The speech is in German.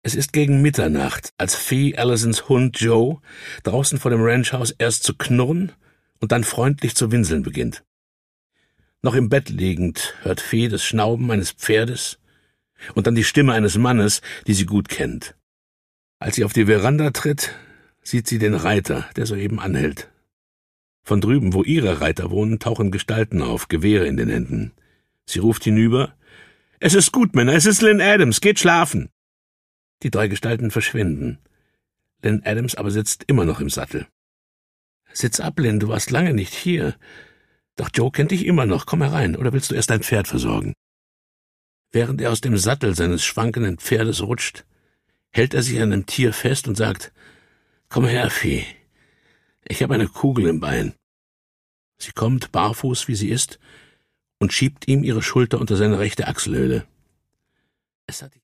Es ist gegen Mitternacht, als Fee Allisons Hund Joe draußen vor dem Ranchhaus erst zu knurren und dann freundlich zu winseln beginnt. Noch im Bett liegend hört Fee das Schnauben eines Pferdes und dann die Stimme eines Mannes, die sie gut kennt. Als sie auf die Veranda tritt, sieht sie den Reiter, der soeben anhält. Von drüben, wo ihre Reiter wohnen, tauchen Gestalten auf, Gewehre in den Händen. Sie ruft hinüber: »Es ist gut, Männer, es ist Lynn Adams, geht schlafen!« Die 3 Gestalten verschwinden. Lynn Adams aber sitzt immer noch im Sattel. »Sitz ab, Lynn, du warst lange nicht hier. Doch Joe kennt dich immer noch, komm herein, oder willst du erst dein Pferd versorgen?« Während er aus dem Sattel seines schwankenden Pferdes rutscht, hält er sich an dem Tier fest und sagt: »Komm her, Fee, ich habe eine Kugel im Bein.« Sie kommt, barfuß wie sie ist, und schiebt ihm ihre Schulter unter seine rechte Achselhöhle. Es hat